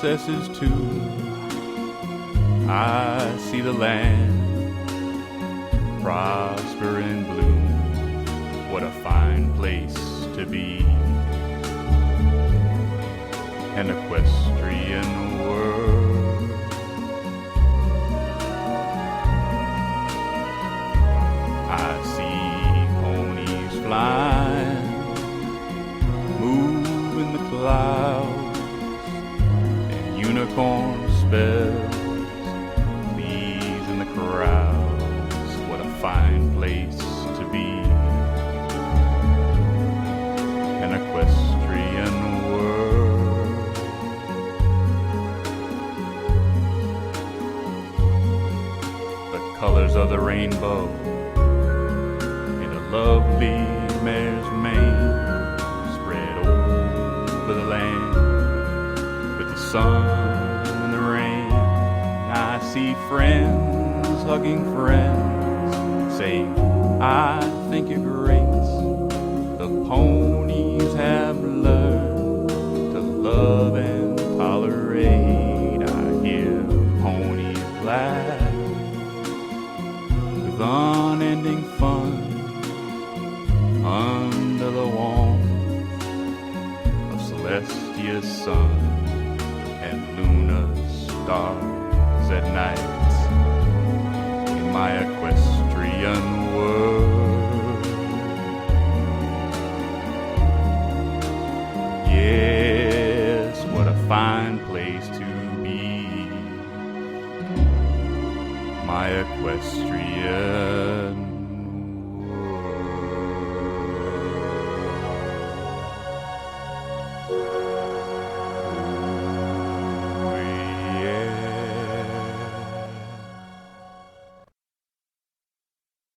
princesses too. I see the land prosper and bloom. What a fine place to be. An equestrian world. I see ponies flying, move in the clouds, and unicorn spells please in the crowds. What a fine place to be. An equestrian world. The colors of the rainbow in a lovely mare's mane spread over the land with the sun and the rain. I see friends hugging friends, saying, I think you're great. The ponies have learned to love and tolerate. I hear ponies laugh with unending fun under the warmth of Celestia's sun and Luna's stars at night. In my equestrian world, yes, what a fine place to be. My equestrian